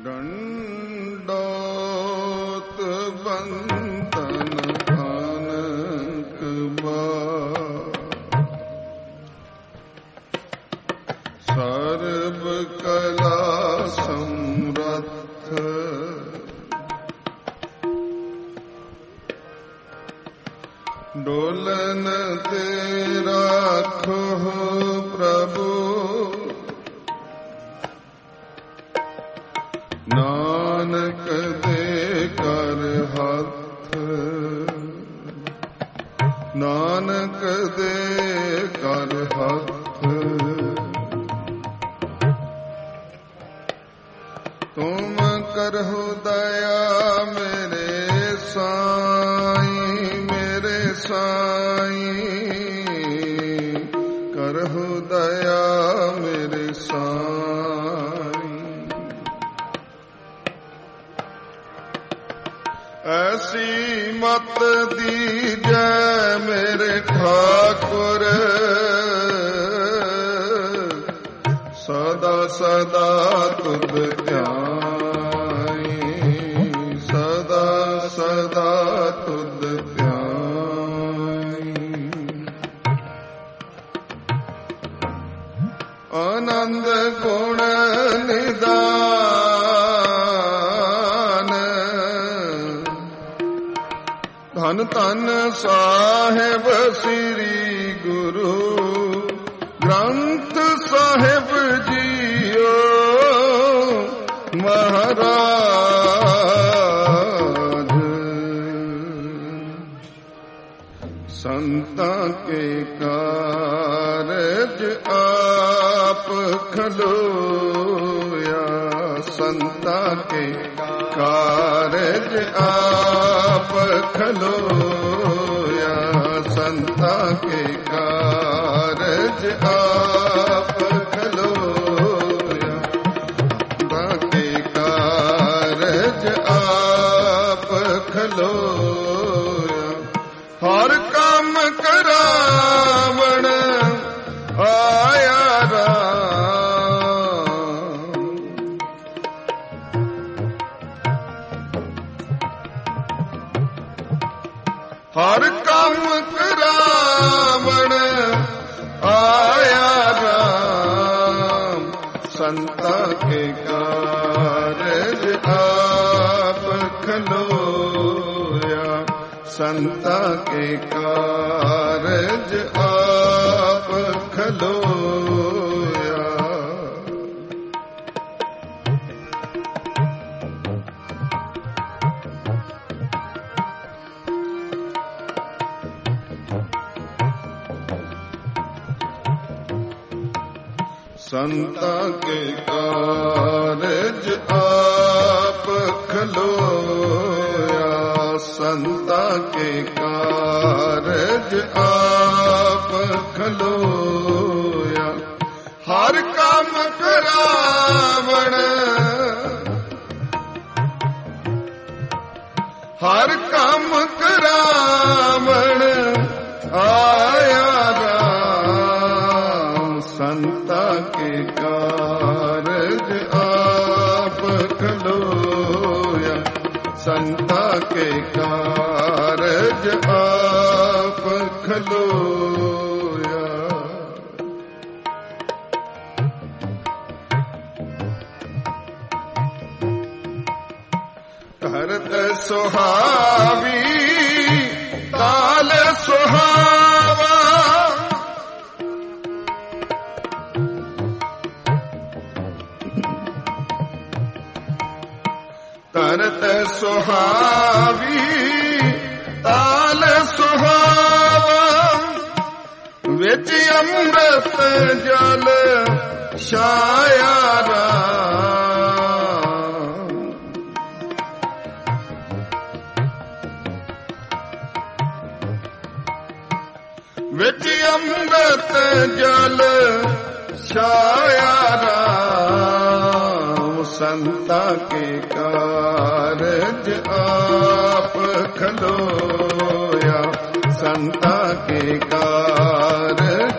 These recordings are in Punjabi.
ਡੰਡੋਤ ਬੰਧਨ ਅਨਕ ਬਾਰ, ਸਰਬ ਕਲਾ ਸਮਰੱਥ, ਡੋਲਨ ਤੇ ਰਾਖੋ ਪ੍ਰਭੂ, ਨਾਨਕ ਦੇ ਕਰ ਹੱਥ, ਨਾਨਕ ਦੇ ਕਰ ਹੱਥ। ਤੁਮ ਕਰਹੁ ਦਇਆ ਮੇਰੇ ਸਾਈਂ, ਮੇਰੇ ਸਾਈਂ, ਕਰਹੁ ਦਇਆ ਮੇਰੇ ਸਾਈਂ। ਐਸੀ ਮਤ ਦੀਜੈ ਮੇਰੇ ਠਾਕੁਰ, ਸਦਾ ਸਦਾ ਤੁਧ ਧਿਆਈ, ਸਦਾ ਸਦਾ ਤੁਧ ਧਿਆਈ। ਆਨੰਦ ਗੁਣ ਨਿਦਾਨ, ਧੰਨ ਧੰਨ ਸਾਹਿਬ ਸ੍ਰੀ ਗੁਰੂ ਗ੍ਰੰਥ ਸਾਹਿਬ ਜੀਓ ਮਹਾਰਾਜ। ਸੰਤਾਂ ਕੇ ਕਾਰਜ ਆਪ ਖਲੋਇਆ, ਸੰਤਾਂ ਕੇ ਕਾਰਜ ਆਪ ਖਲੋਇਆ, ਸੰਤਾਂ ਕੇ ਕਾਰਜ ਆਪ ਖਲੋਇਆ, ਸੰਤਾਂ ਕੇ ਕਾਰਜ ਆਪ ਖਲੋਇਆ। ਹਰ ਕੰਮ ਕਰਾਵਣ ਆਇਆ ਰਾਮ, ਹਰ ਕੰਮ ਕਰਾਵਣ ਆਇਆ ਰਾਮ। ਸੰਤਾਂ ਕੇ ਕਾਰਜ ਆਪ ਖਲੋਇਆ, ਸੰਤਾਂ ਕੇ ਕਾਰਜ ਆਪ ਖਲੋਇਆ। ਸੰਤਾਂ ਕੇ ਕਾਰਜ ਆਪ ਖਲੋਇਆ, ਸੰਤਾਂ ਕੇ ਕਾਰਜ ਆਪ ਖਲੋਇਆ। ਹਰ ਕੰਮ ਕਰਾਵਣ, ਹਰ ਕੰਮ ਕਰਾਵਣ ਆਇਆ ਰਾਮ। ਸੰਤਾਂ ਕੇ ਕਾਰਜ ਆਪ ਖਲੋਇਆ, ਸੰਤਾਂ ਕੇ ਕਾਰਜ ਆਪ ਖਲੋਇਆ। ਧਰਤ ਸੁਹਾਵੀ ਤਾਲ ਸੁਹਾਵਾ, ਧਰਤ ਸੁਹਾਵੀ ਤਾਲ ਸੁਹਾਵਾ, ਵਿੱਚ ਅੰਮ੍ਰਿਤ ਜਲ ਛਾਇਆ ਰਾਮ। ਵਿੱਚ ਅੰਮ੍ਰਿਤ ਜਲ ਛਾਇਆ ਰਾਮ। ਸੰਤਾਂ ਕੇ ਕਾਰਜ ਆਪ ਖਲੋਇਆ, ਸੰਤਾਂ ਕੇ ਕਾਰਜ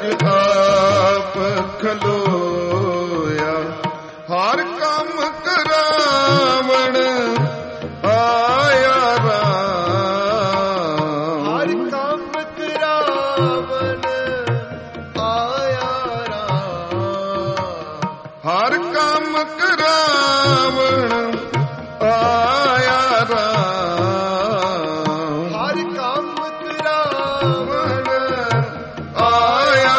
ਆਪ ਖਲੋਇਆ। ਹਰ ਕੰਮ ਕਰਾ ਕਰਾਵਣ ਆਇਆ ਰਾਮ। ਹਰ ਕੰਮ ਕਰਾਵਣ ਆਇਆ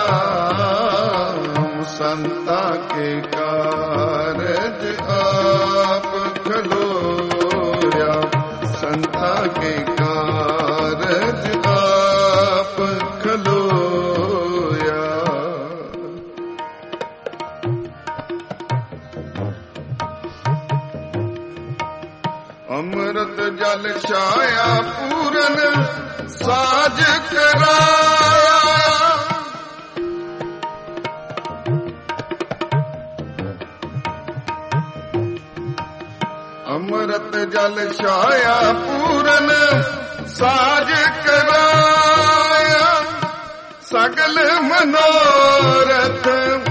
ਰਾਮ। ਸੰਤਾਂ ਕੇ ਕਾਰਜ ਆਪ ਖਲੋਇਆ। ਸੰਤਾਂ ਕੇ ਕਾਰਜ ਆਪ ਖਲੋਇਆ। ਅੰਮ੍ਰਿਤ ਜਲ ਛਾਇਆ ਪੂਰਨ ਸਾਜ ਕਰਾਇਆ। ਅੰਮ੍ਰਿਤ ਜਲ ਛਾਇਆ ਪੂਰਨ ਸਾਜ ਕਰਾਇਆ। ਸਗਲ ਮਨੋਰਥ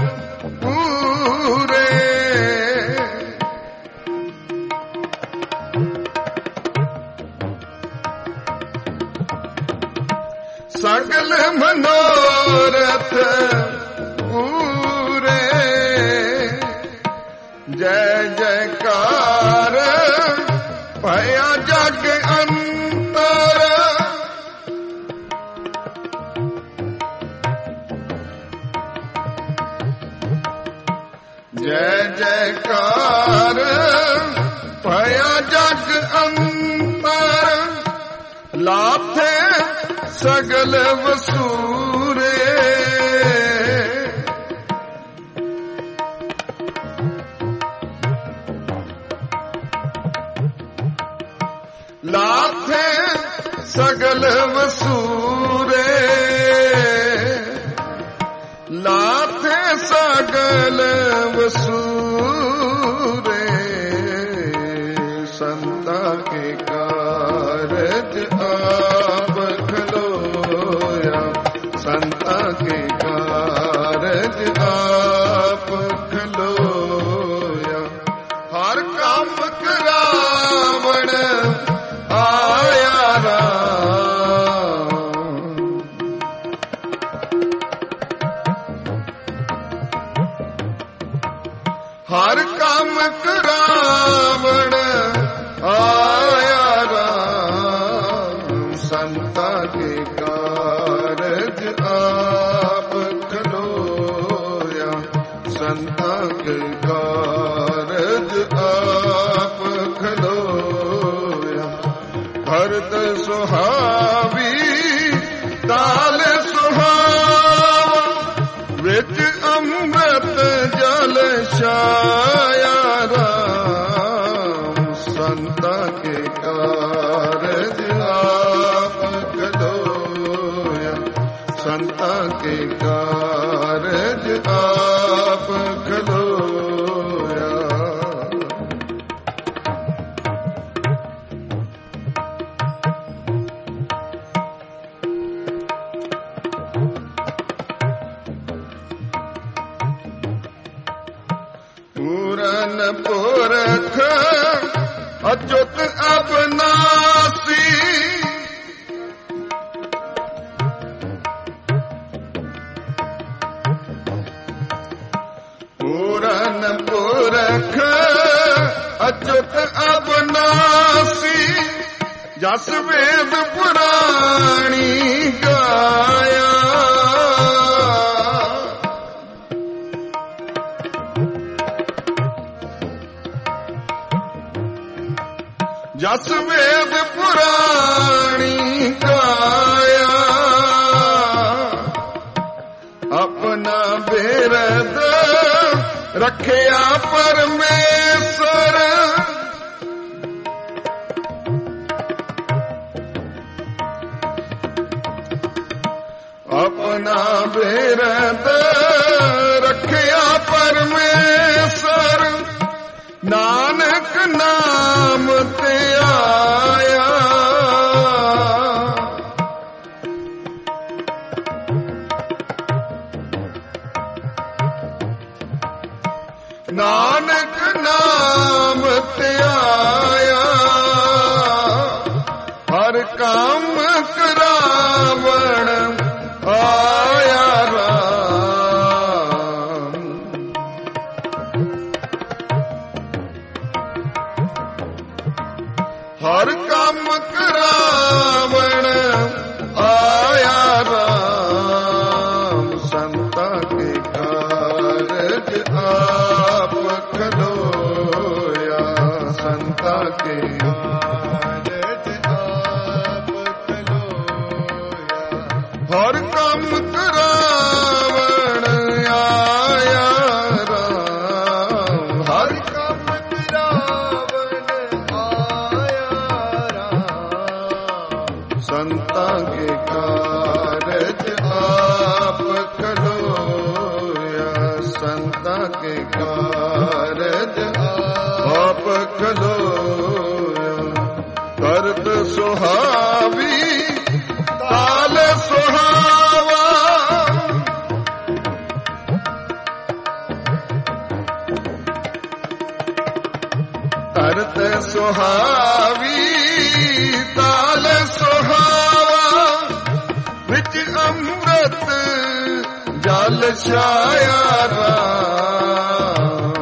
ਪੂਰੇ। ਸਗਲ ਮਨੋਰਥ ਪੂਰੇ। ਜੈ ਜੈਕਾਰ ਭਇਆ ਜਗ ਅੰਤਰ। ਜੈ ਜੈਕਾਰ ਭਇਆ ਜਗ ਅੰਤਰ। ਲਾਥੇ ਸਗਲ ਵਸੂਰੇ। ਲਾਥੇ ਸਗਲ ਵਸੂਰੇ। ਲਾਥੇ ਸਗਲ ਵਸੂਰੇ। ਸੰਤਾਂ ਕੇ ਕਾਰਜ ਆਪ ਖਲੋਇਆ। ਸੰਤਾਂ ਕੇ ਕਾਰਜ ਆਪ ਖਲੋਇਆ। ਹਰ ਕੰਮ ਕਰਾਵਣ ਆਇਆ ਰਾਮ। ਹਰ ਕੰਮ ਕਰਾਵਣ ਆਇਆ ਰਾਮ। ਸੰਤਾਂ ਕੇ ਕਾਰਜ ਆਪ ਖਲੋਇਆ। ਸੰਤਾਂ ਕੇ ਕਾਰਜ ਆਪ ਖਲੋਇਆ। ਹਰਦ ਸੁਹਾਵੀ ਤਾਲ ਸੁਹਾਵਾ। ਵਿੱਚ ਅੰਮ੍ਰਿਤ ਜਲ ਛਾਇਆ ਰਾਮ। ਸੰਤਾਂ ਕੇ ਕਾਰਜ ਆਪ ਖਲੋਇਆ। ਸੰਤਾਂ ਕੇ ਕਾਰਜ ਆਪ ਖਲੋਇਆ। ਪੂਰਨ ਪੁਰਖ ਅਚੁੱਤ ਅਬਨਾਸੀ। ਪੂਰਨ ਪੁਰਖ ਅਚੁੱਤ ਅਬਨਾਸੀ। ਜਸ ਵੇਦ ਪੁਰਾਣੀ ਗਾਇਆ। ਜਸ ਵੇਦ ਪੁਰਾਣੀ ਗਾਇਆ। ਆਪਣਾ ਬਿਰਦ ਰੱਖਿਆ ਪਰਮੇਸ਼ਰ। ਆਪਣਾ ਬਿਰਦ ਰੱਖਿਆ ਪਰਮੇਸ਼ਰ। ਨਾਨਕ ਨਾਮ ਤੇ ਆਇਆ। ਨਾਨਕ ਨਾਮ ਤੇ ਆਇਆ। ਹਰ ਕੰਮ ਕਰਾਵਣ ਆਇਆ ਰਾਮ। ਹਰ ਕੰਮ ਕਰਾਵਣ ਆਇਆ ਰਾਮ। ਸੰਤਾਂ ਕੇ ਕਾਰਜ ਆਪ ਖਲੋਇਆ। ਸੰਤਾਂ ਕੇ ਕਾਰਜ ਆਪ ਖਲੋਇਆ। ਹਰ ਕੰਮ ਕਰਾਵਣ ਆਇਆ ਰਾਮ। ਹਰ ਕੰਮ ਕਰਾਵਣ ਆਇਆ ਰਾਮ। ਸੰਤਾਂ ਕੇ ਕਾਰਜ ਆਪ ਖਲੋਇਆ। ਸੰਤਾਂ ਕੇ ਕਾਰਜ ਆਪ ਖਲੋਇਆ। ਕਰਤ ਸੁਹਾਵੀ ਤਾਲ ਸੁਹਾਵਾ। ਕਰਤ ਸੁਹਾਵੀ ਤਾਲ ਸੁਹਾਵਾ। ਵਿੱਚ ਅੰਮ੍ਰਿਤ ਜਲ ਛਾਇਆ ਰਾਮ।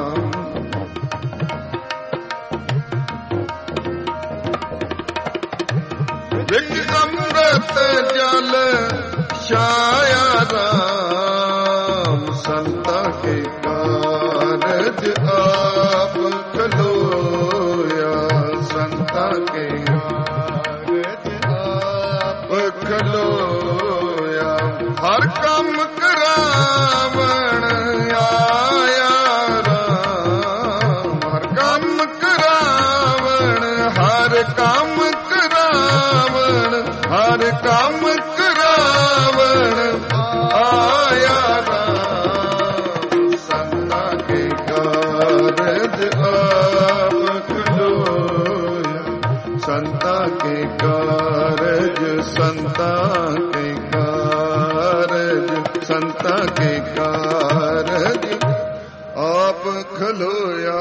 ਵਿੱਚ ਅੰਮ੍ਰਿਤ ਜਲ ਛਾਇਆ ਰਾਮ। ਸੰਤਾਂ ਕੇ ਕਾਰਜ ਆਪ ਖਲੋਇਆ। ਸੰਤਾਂ ਕੇ ਕਾਰਜ ਆਪ ਖਲੋਇਆ। ਹਰ ਕੰਮ ਕਰਾਵਣ ਆਇਆ ਰਾਮ। ਹਰ ਕੰਮ ਕਰਾਵਣ ਹਰ ਕੰਮ ਕਰਾਵਣ ਹਰ ਕੰਮ ਕਰਾਵਣ ਆਇਆ ਰਾਮ। ਸੰਤਾਂ ਕੇ ਕਾਰਜ ਆਪ ਖਲੋਇਆ। ਸੰਤਾਂ ਕੇ ਕਾਰਜ ਸੰਤਾਂ ਕੇ ਕਾਰਜ ਸੰਤਾਂ ਕੇ ਕਾਰਜ ਆਪ ਖਲੋਇਆ।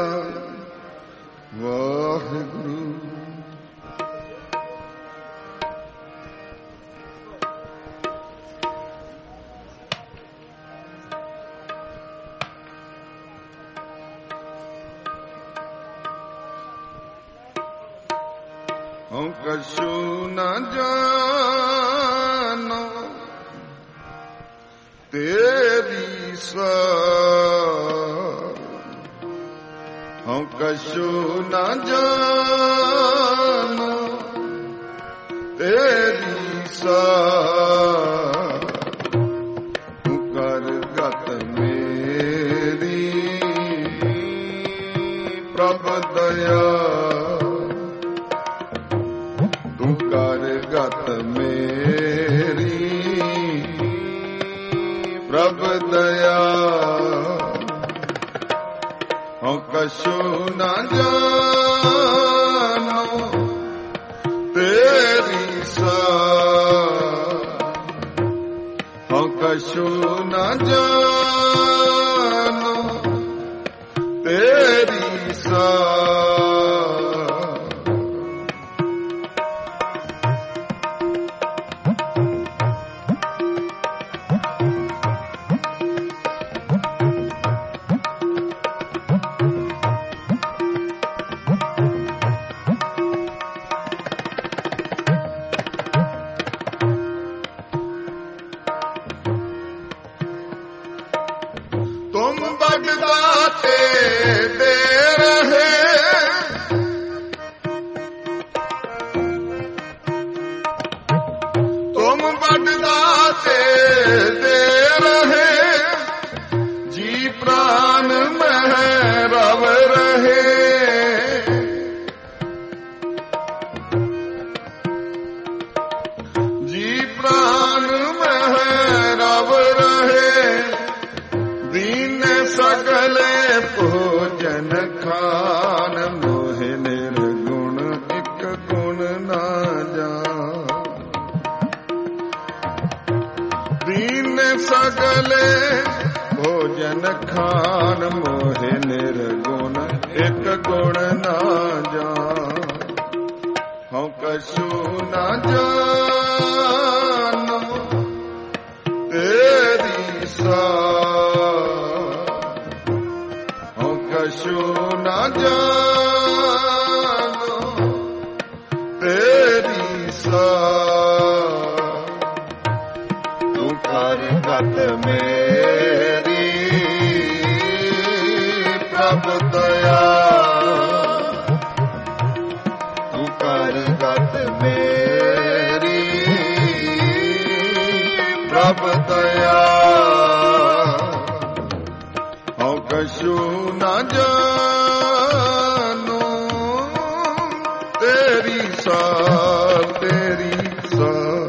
ਵਾਹਿਗੁਰੂ। ਹਉ ਕਛੂ ਨ ਜਾਨੋ ਤੇਰੀ ਸਾਰ। ਹਉ ਕਛੂ ਨ ਜਾਨੋ ਤੇਰੀ ਸਾਰ। ਤੂੰ ਕਰ ਗਤ ਮੇਰੀ ਪ੍ਰਭ ਦਇਆ। ਤੂੰ ਕਰ ਗਤ ਮੇਰੀ ਪ੍ਰਭ ਦਇਆ। ਹਉ ਕਛੂ ਨ ਜਾਨੋ ਤੇਰੀ ਸਾਰ। ਹਉ ਕਛੂ ਨ ਜਾਨੋ ਤੇਰੀ ਸਾਰ। ਤੁਮ ਬਗਦਾਤੇ ਦੇ ਰਹੇ। ਤੁਮ ਬਗਦਾਤੇ ਦੇ ਰਹੇ। ਜੀ ਪ੍ਰਾਨ ਮਹਿ ਰਵ ਰਹੇ। ਜੀ ਪ੍ਰਾਨ ਮਹਿ ਰਵ ਰਹੇ। ਦੀਨ ਸਗਲੇ ਭੋਜਨ ਖਾਨ। ਮੋਹਿ ਨਿਰਗੁਣ ਇਕ ਗੁਣ ਨਾ ਜਾਣ। ਦੀਨ ਸਗਲੇ ਭੋਜਨ ਖਾਨ। ਮੋਹਿ ਨਿਰਗੁਣ ਇਕ ਗੁਣ ਨਾ ਜਾਣ। ਹਉ ਕਛੂ ਨ ਜਾਨੋ ਤੇਰੀ ਸਾਰ। ਹਉ ਕਛੂ ਨ ਜਾਨੋ ਸਾਰ ਤੇਰੀ ਸਾਰ।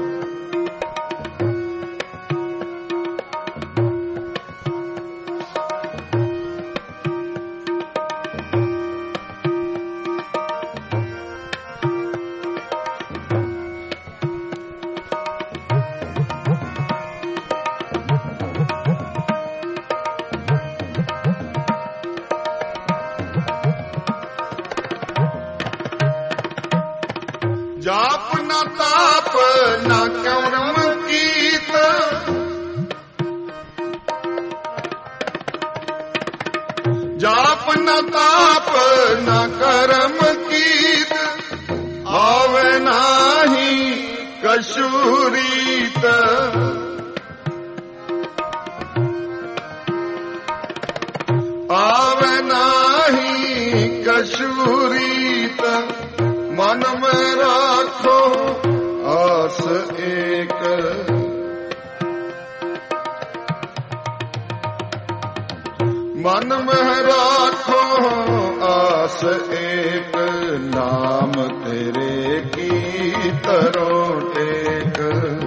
ਜਾਪ ਨਾ ਤਾਪ ਨਾ ਕਰਮ ਕੀਤ, ਜਾਪ ਨਾ ਤਾਪ ਨਾ ਕਰਮ ਕੀਤ, ਆਵੇ ਨਾਹੀ ਕਛੂ ਰੀਤ। ਆਵੇ ਨਾਹੀ ਕਛੂ ਰੀਤ, मन में राखो आस एक। मन में राखो आस एक, नाम तेरे की तरो टेक।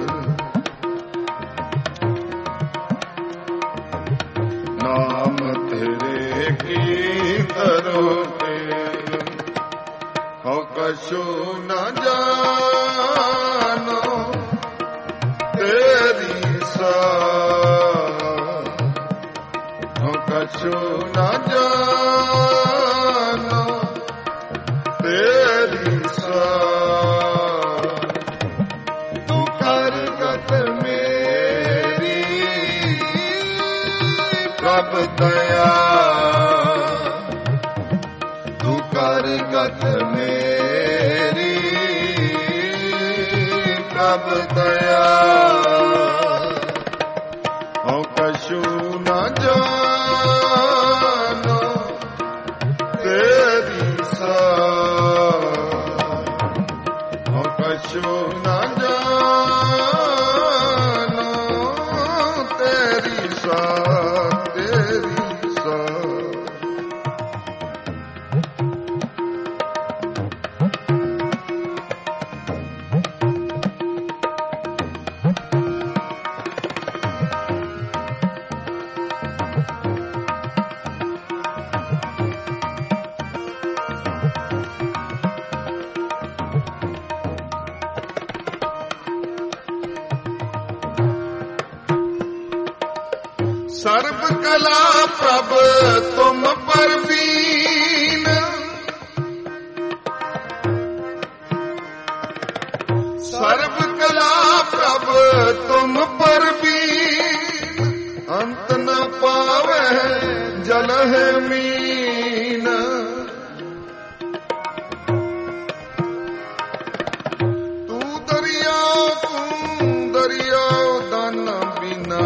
नाम तेरे की तरो टेक। हो कछु न जानो तेरी सार। हो कछु न जानो तेरी सार। तू कर गत मेरी प्रभ दया, तू कर गत मेरी प्रभ दया। हो कछु न जानो तेरी सार। हो कछु न जानो तेरी सार तेरी सार। सर्व कला प्रभ तुम परवीन, सर्व कला प्रभ तुम परवीन। अंत न पावे जल है मीन। तू दरियाओ दान बिना,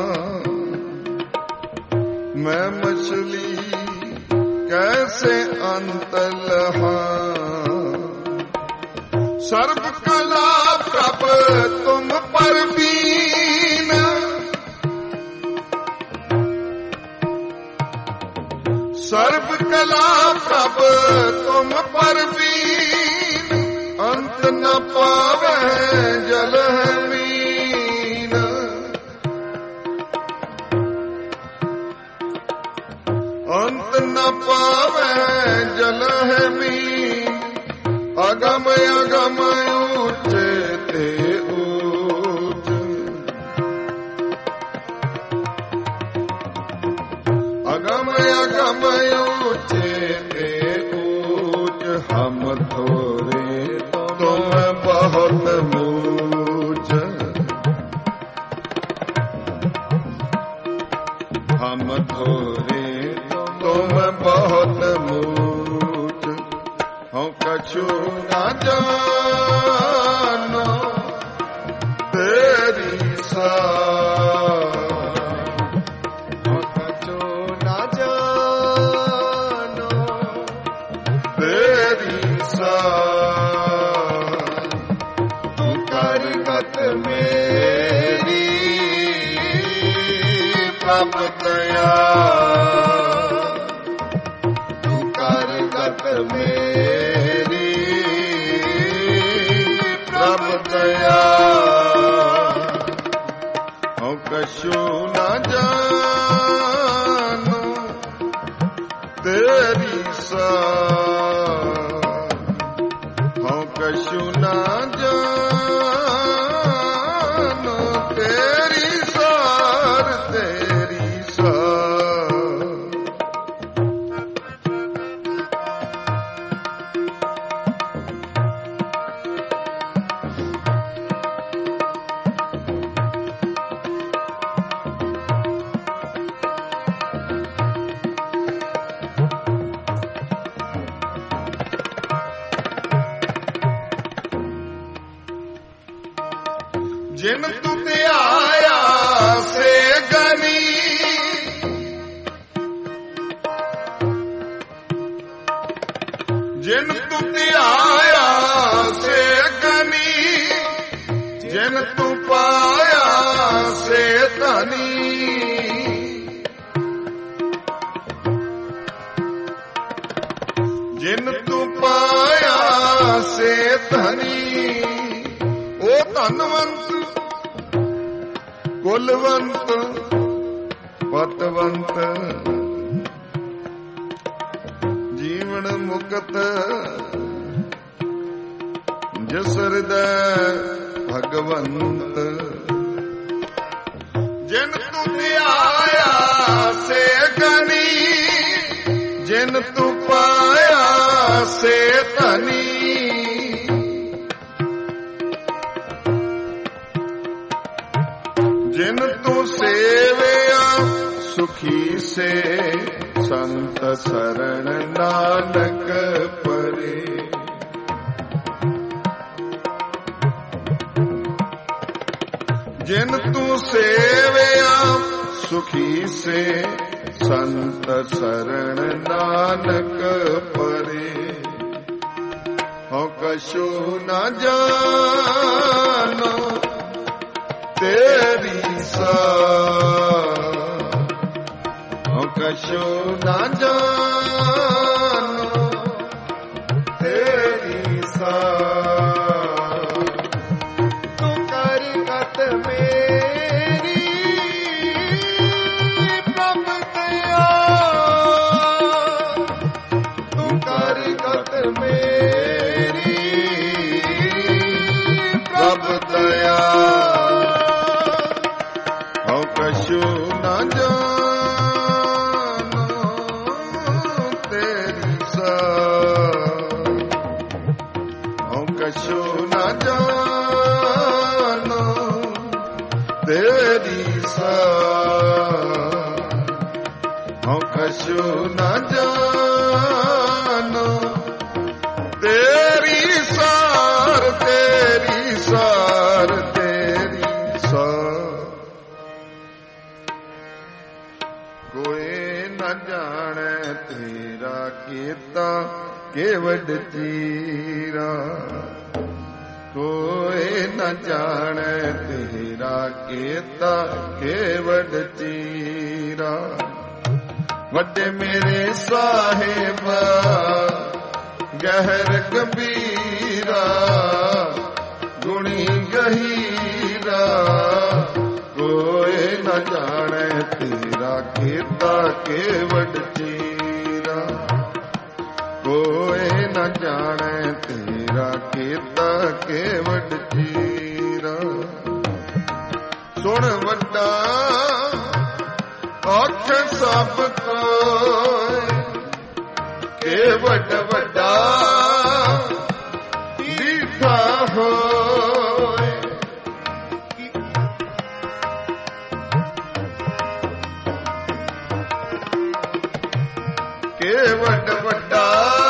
मैं मछली कैसे अंत लहा। सर्व कला प्रभ तुम परवीन, सर्व कला प्रभ तुम परवीन। अंत न पावे जल है मीन। अंत न पावे जल है मीन। अगम अगम ऊंचे ते ऊंच, अगम अगम ऊंचे ते ऊंच। हम थोड़े तुम बहुत ऊंच, हम थोड़े तुम बहुत ऊंच। हो कछु न जानो तेरी सार। हो कछु न जानो तेरी सार। तू कर गत मेरी प्रभ दया, तू कर गत मेरी कछु न जानो तेरी सार, हूँ कछु न जानो तेरी सार, तेरी सार। जिन तू ध्याया से गनी, जिन तू ध्याया से गनी, जिन तू पाया से धनी। जिन तू पाया से धनी, ओ धनवंत कुलवंत पतवंत, जीवन मुक्त जिस हृदय भगवंत। जिन तू ध्याया से गनी, जिन तू पाया से धनी। जिन तू सेवया सुखी से, संत शरण नानक परे। जिन तू सेवया सुखी से, संत शरण नानक परे। हूँ कछु न जानो तेरी सार, हूँ कछु न जानो तेरी सार। तू करगत मेरी प्रभ दया, तू करगत मेरी प्रभ दया, हूँ कछु न जानो तेरी सार, हूँ कछु न जानो तेरी सार, हूँ कछु न जानो तेरी सार, तेरी सार, तेरी सार। कोई न जाने तेरा कीता केवड चीरा, कोई न जाने तेरा कीता केवड चीरा। वड्डे मेरे साहिबा गहर कबीरा, गुणी गहीरा। कोई न जाने तेरा कीता केवड चीरा, कोई न जाने तेरा कीता केवड चीरा। सुन वड्डा आख सब कोई, केवड वड्डा दीठा होए। केवड वड्डा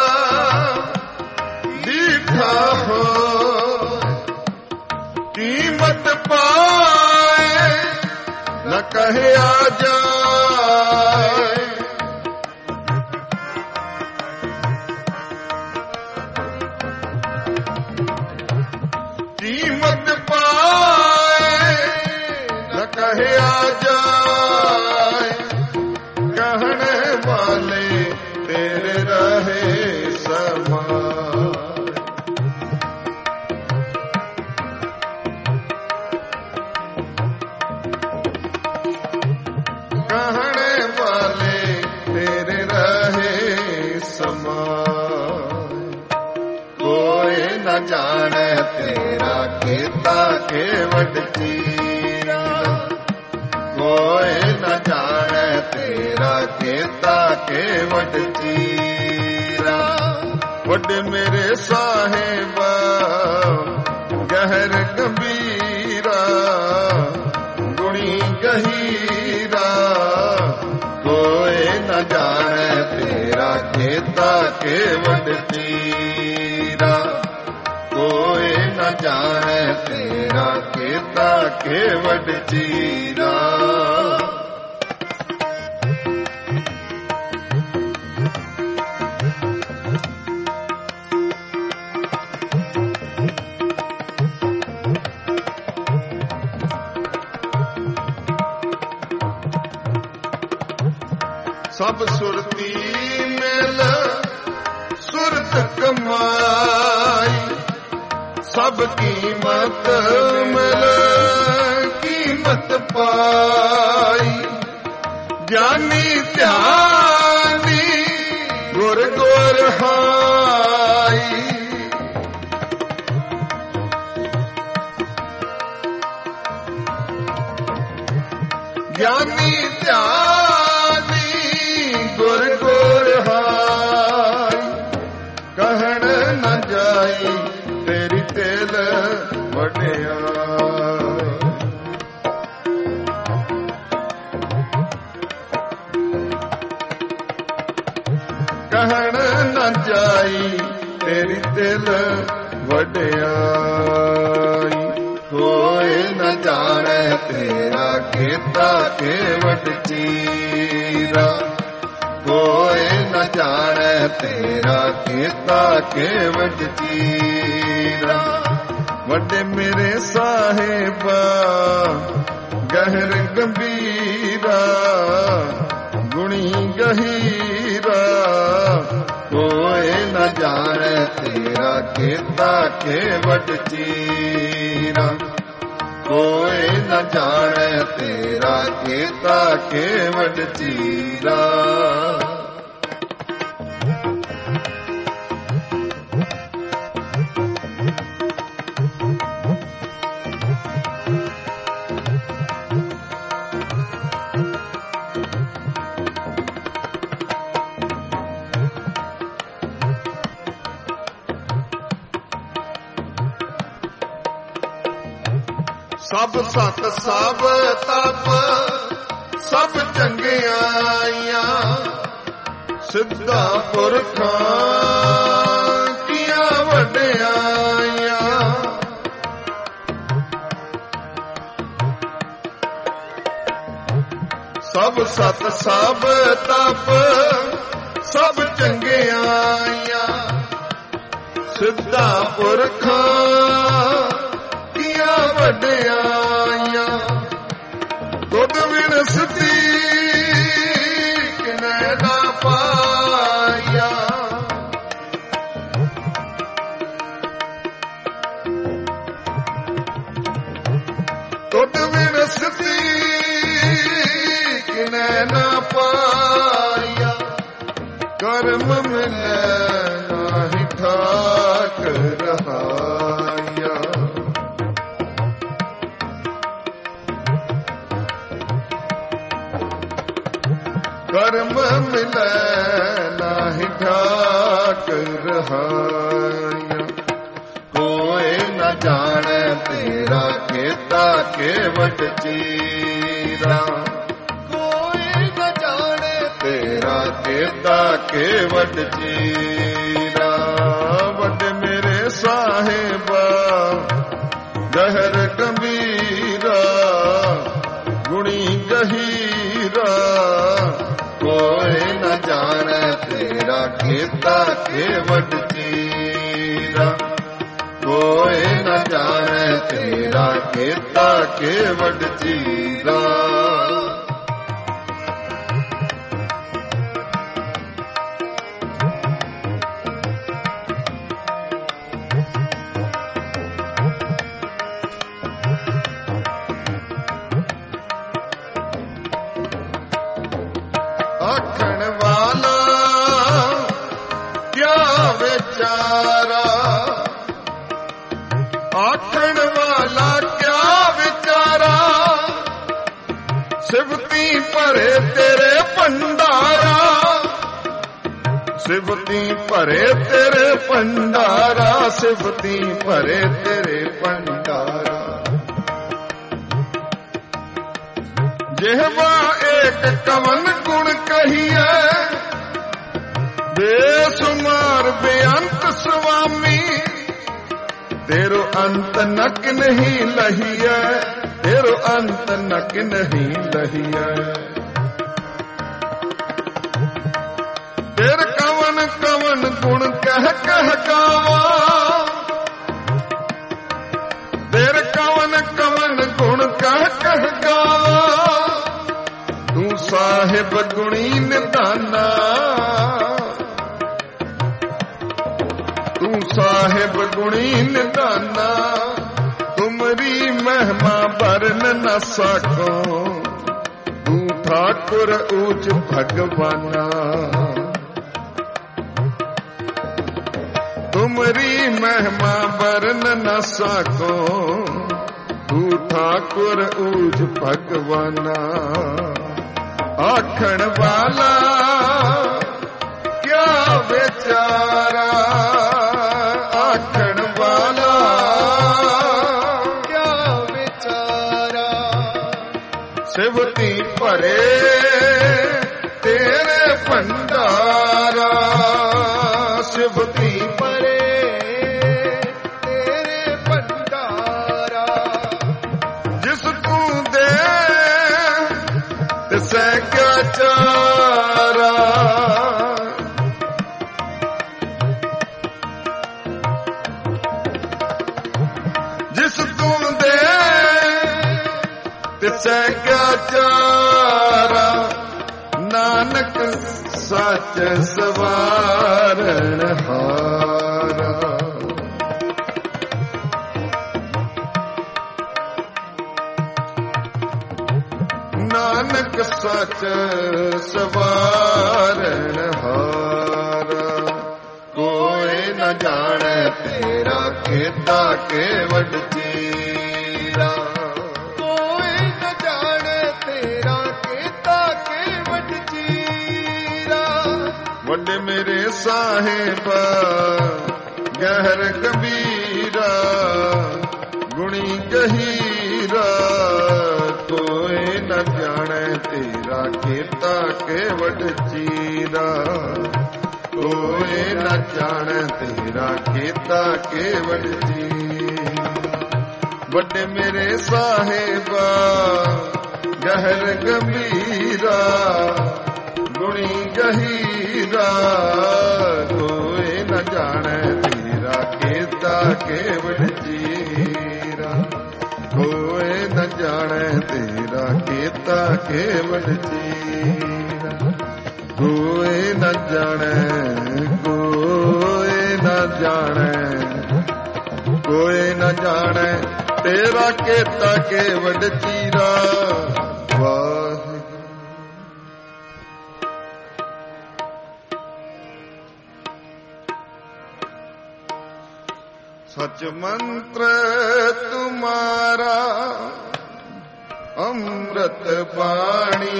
दीठा होए। कीमत पाए न कहे आ जाए, कीमत पाए न कहे आ जाए। कहने वाले तेरे रहे समाए। न जाने तेरा केता केवट चीरा। कोई न जाने तेरा केता केवट चीरा। वड्डे मेरे साहिबा गहर गंभीरा गुणी गहीरा। कोई न जाने तेरा केता केवट चीरा। कोई न जाने तेरा केता केवट चीरा। सब सुरती मेल सुरत कमाई। सब कीमत मिल कीमत पाई। ज्ञानी ध्यानी गुर गुर हाई। ज्ञानी ध्यानी गुर गुर हाई। कहण न जाई तेरी तेल वड्याई। कहण न जाई तेरी तेल वड्याई। कोई न जाने तेरा केता केवट चीरा। कोई न जाने तेरा केता केवट चीरा। वड्डे मेरे साहिबा गहर गंभीरा गुणी गहीरा। कोई न जाने तेरा केता केवट चीरा। कोई न जाने तेरा केता केवट चीरा। सब सत सब तप सब चंगियाइयां। सिद्धा पुरखां किया वड्याइयां। सब सत सब तप सब चंगियाइयां। सिद्धा पुरखां वड्याइयां। दुध विणसती किनै ना पाया। दुध विणसती किनै ना पाया। कर्म मिलै नाहि ठाक रहाया। कर्म मिलै नाहि ठाक रहाया। कोई न जाने तेरा केता केवट चीरा। कोई न जाने तेरा केता केवट चीरा। वड्डे मेरे साहिबा गहर गंभीरा गुणी गहीरा। कोई न जाने तेरा केता केवट चीरा। कोई न जाने तेरा केता केवट चीरा। आखण वाला क्या बेचारा ਆਖਣ ਵਾਲਾ ਕਿਆ ਵਿਚਾਰਾ, ਸਿਫਤੀ ਭਰੇ ਤੇਰੇ ਭੰਡਾਰਾ, ਸਿਫਤੀ ਭਰੇ ਤੇਰੇ ਭੰਡਾਰਾ, ਸਿਫਤੀ ਭਰੇ ਤੇਰੇ ਭੰਡਾਰਾ। ਜਿਹਵਾ ਏਕ ਕਵਨ ਗੁਣ ਕਹੀਐ, ਬੇਸੁਮਾਰ ਬੇਅੰਤ ਸੁਆਮੀ, ਤੇਰੋ ਅੰਤ ਨਕ ਨਹੀਂ ਲਹੀਐ, ਤੇਰੋ ਅੰਤ ਨਕ ਨਹੀਂ ਲਹੀਐ। ਤੇਰ ਕਵਨ ਕਵਨ ਗੁਣ ਕਹਿ ਕਹਿ ਗਾਵਾ, ਤੇਰ ਕਵਨ ਕਵਨ ਗੁਣ ਕਹਿ ਕਹਿ ਗਾਵਾ। ਤੂੰ ਸਾਹਿਬ ਗੁਣੀ ਨਿਧਾਨਾ, ਤੂੰ ਸਾਹਿਬ ਗੁਣੀ ਨਿਧਾਨਾ। ਤੁਮਰੀ ਮਹਿਮਾ ਵਰਨ ਨ ਸਕੋ, ਤੂੰ ਠਾਕੁਰ ਊਚ ਭਗਵਾਨਾ। ਤੁਮਰੀ ਮਹਿਮਾ ਵਰਨ ਨ ਸਕੋ, ਤੂੰ ਠਾਕੁਰ ਊਚ ਭਗਵਾਨਾ। ਆਖਣ ਵਾਲਾ ਕਿਆ ਵਿਚਾਰਾ, ਆਖਣ ਵਾਲਾ ਕਿਆ ਵਿਚਾਰਾ। ਸਿਫਤੀ ਭਰੇ ਤੇਰੇ ਭੰਡਾਰਾ, ਸਿਫਤੀ ਭਰੇ ਤੇਰੇ ਭੰਡਾਰਾ। ਜਿਸ ਤੂੰ ਦੇ ਤਿਸੈ ਕਿਆ ਚਾਰਾ, ਜਿਸ ਤੂੰ ਦੇ ਤਿਸੈ ਕਿਆ ਚਾਰਾ। ਨਾਨਕ ਸੱਚ ਸਵਾਰਨ ਹਾਰਾ। ਨਾਨਕ ਸੱਚ ਸਵਾਰਨ ਹਾਰਾ। ਕੋਈ ਨ ਜਾਣੈ ਤੇਰਾ ਕੀਤਾ ਕੇਵਡ ਚੀਰਾ, ਕੋਈ ਨ ਜਾਣੈ ਤੇਰਾ ਕੀਤਾ ਕੇਵਡ ਚੀਰਾ। ਵੱਡੇ ਮੇਰੇ ਸਾਹਿਬ ਗਹਿਰ ਗੰਭੀਰਾ, ਗੁਣੀ ਗਹੀਰਾ। ਕੋਈ ਨ ਜਾਣੈ ਤੇਰਾ ਕੀਤਾ ਕੇਵਡ ਚੀਰਾ, ਕੋਈ ਨ ਜਾਣੈ ਤੇਰਾ ਕੀਤਾ ਕੇਵਡ ਚੀਰਾ। ਵੱਡੇ ਮੇਰੇ ਸਾਹਿਬ ਗਹਿਰ ਗੰਭੀਰਾ, ਗੁਣੀ ਗਹੀਰਾ। ਕੋਈ ਨ ਜਾਣੈ ਤੇਰਾ ਕੀਤਾ ਕੇਵਡ ਚੀਰਾ, ਕੋਈ ਨ ਜਾਣੈ ਤੇਰਾ ਕੀਤਾ ਕੇਵਡ ਚੀਰਾ। ਕੋਈ ਨ ਜਾਣੈ, ਕੋਈ ਨ ਜਾਣੈ, ਕੋਈ ਨ ਜਾਣੈ ਤੇਰਾ ਕੀਤਾ ਕੇਵਡ ਚੀਰਾ। ਵਾਹਿਗੁਰੂ। ਸਚ ਮੰਤਰ ਤੁਮਾਰਾ ਅੰਮ੍ਰਿਤ ਬਾਣੀ,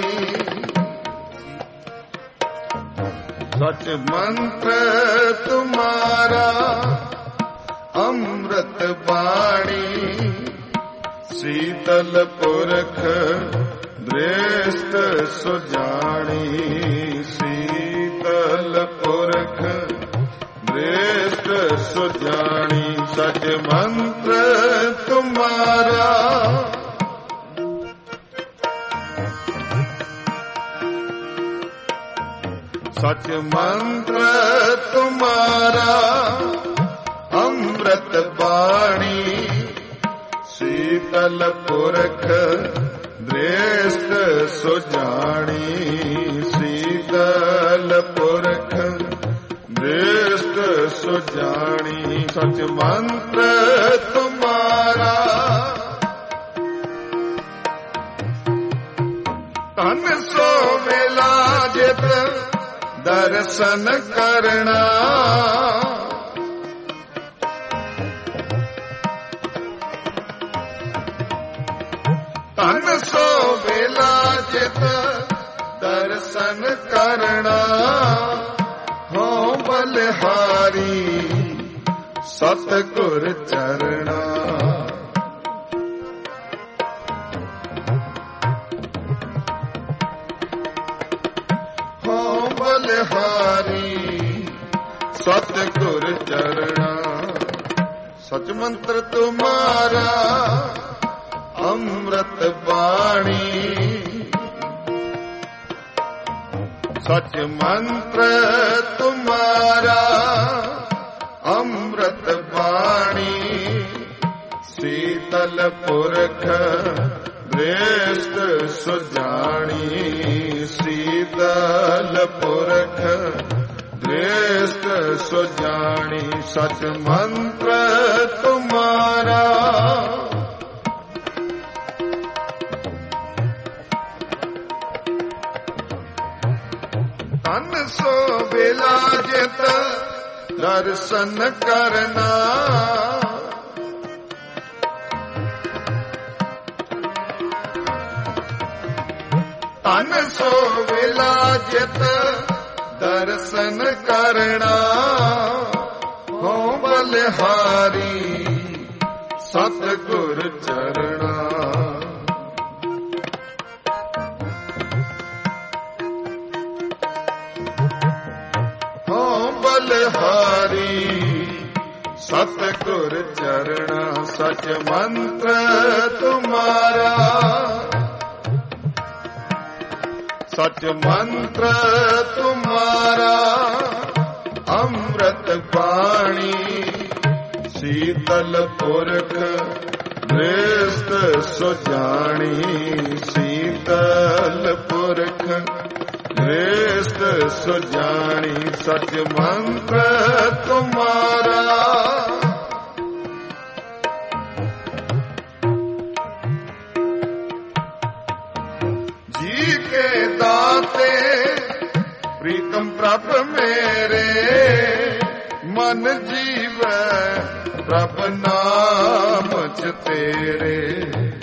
ਸਚ ਮੰਤਰ ਤੁਮਾਰਾ ਅੰਮ੍ਰਿਤ ਬਾਣੀ। ਸੀਤਲ ਪੁਰਖ ਦ੍ਰਿਸ਼ਟ ਸੁਜਾਣੀ, ਸੀਤਲ ਪੁਰਖ ਦ੍ਰਿਸ਼ਟ ਸੁਜਾਣੀ। ਸਚ ਮੰਤਰ ਤੁਮਾਰਾ ਸਚ ਮੰਤਰ ਤੁਮਾਰਾ ਅੰਮ੍ਰਿਤ ਬਾਣੀ। ਸੀਤਲ ਪੁਰਖ ਦ੍ਰਿਸ਼ਟ ਸੁਜਾਣੀ, ਸੀਤਲ ਪੁਰਖ ਦ੍ਰਿਸ਼ਟ ਸੁਜਾਣੀ। ਸਚ ਮੰਤਰ ਤੁਮਾਰਾ ਧਨ ਸੋ ਵੇਲਾ ਜਿਤ ਦਰਸ਼ਨ ਕਰਨਾ। ਜਿਤ ਦਰਸ਼ਨ ਕਰਨਾ, ਹੋ ਬਲਿਹਾਰੀ ਸਤਿਗੁਰ ਚਰਣਾ। ਹੋ ਬਲਿਹਾਰੀ ਸਤਿਗੁਰ ਚਰਣਾ, ਸਚ ਮੰਤਰ ਤੁਮਾਰਾ ਅੰਮ੍ਰਿਤ ਬਾਣੀ, ਸਚ ਮੰਤਰ ਤੁਮਾਰਾ ਅੰਮ੍ਰਿਤ ਬਾਣੀ। ਸੀਤਲ ਪੁਰਖ ਦ੍ਰਿਸ਼ਟ ਸੁਜਾਣੀ, ਸੀਤਲ ਪੁਰਖ ਦ੍ਰਿਸ਼ਟ ਸੁਜਾਣੀ। ਸਚ ਮੰਤਰ ਤੁਮਾਰਾ ਤਨ ਸੋ ਵੇਲਾ ਜਿਤ ਦਰਸ਼ਨ ਕਰਨਾ, ਤਨ ਸੋ ਵੇਲਾ ਜਿਤ ਦਰਸ਼ਨ ਕਰਨਾ, ਹੋ ਬਲਿਹਾਰੀ ਸਤਿਗੁਰ ਚਰਣਾ। ਬਲਿਹਾਰੀ ਸਤਿਗੁਰ ਚਰਣਾ, ਸਚ ਮੰਤਰ ਤੁਮਾਰਾ, ਸਚ ਮੰਤਰ ਤੁਮਾਰਾ ਅੰਮ੍ਰਿਤ ਬਾਣੀ। ਸੀਤਲ ਪੁਰਖ ਦ੍ਰਿਸ਼ਟ ਸੁਜਾਣੀ, ਸੀਤਲ ਪੁਰਖ ਦ੍ਰਿਸ਼ਟ ਸੁਜਾਣੀ। ਸਚ ਮੰਤਰ ਤੁਮਾਰਾ ਜੀ ਕੇ ਦਾਤੇ ਪ੍ਰੀਤਮ ਪ੍ਰਭ ਮੇਰੇ, ਮਨ ਜੀਵੈ ਪ੍ਰਭ ਨਾਮ ਚ ਤੇਰੇ।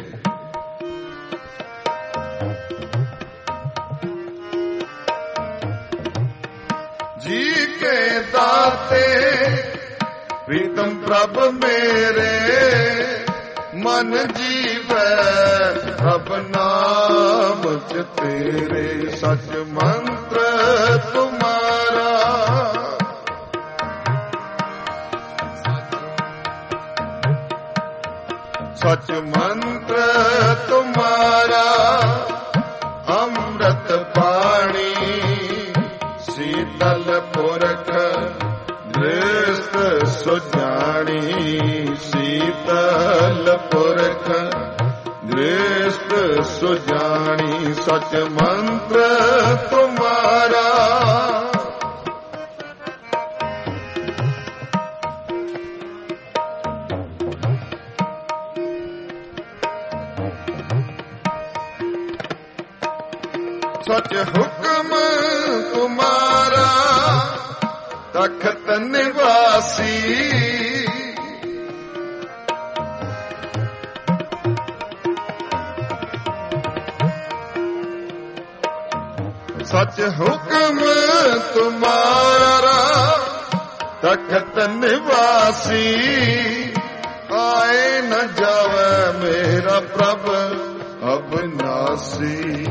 ਜੀ ਕੇ ਦਾਤੇ ਪ੍ਰੀਤਮ ਪ੍ਰਭ ਮੇਰੇ, ਮਨ ਜੀਵੈ ਪ੍ਰਭ ਨਾਮ ਚ ਤੇਰੇ। ਸਚ ਮੰਤਰ ਤੁਮਾਰਾ ਸਚ ਮੰਤਰ ਤੁਮਾਰਾ ਅੰਮ੍ਰਿਤ ਬਾਣੀ। ਸੀਤਲ ਪੁਰਖ ਦ੍ਰਿਸ਼ਟ ਸੁਜਾਣੀ, ਸੀਤਲ ਪੁਰਖ ਦ੍ਰਿਸ਼ਟ ਸੁਜਾਣੀ। ਸਚ ਮੰਤਰ ਤੁਮਾਰਾ ਸਚ ਹੁਕਮ ਤੁਮਾਰਾ ਤਖਤ ਨਿਵਾਸੀ। ਸਚ ਹੁਕਮ ਤੁਮਾਰਾ ਤਖਤ ਨਿਵਾਸੀ। ਆਏ ਨ ਜਾਵੇ ਮੇਰਾ ਪ੍ਰਭ ਅਬਨਾਸੀ।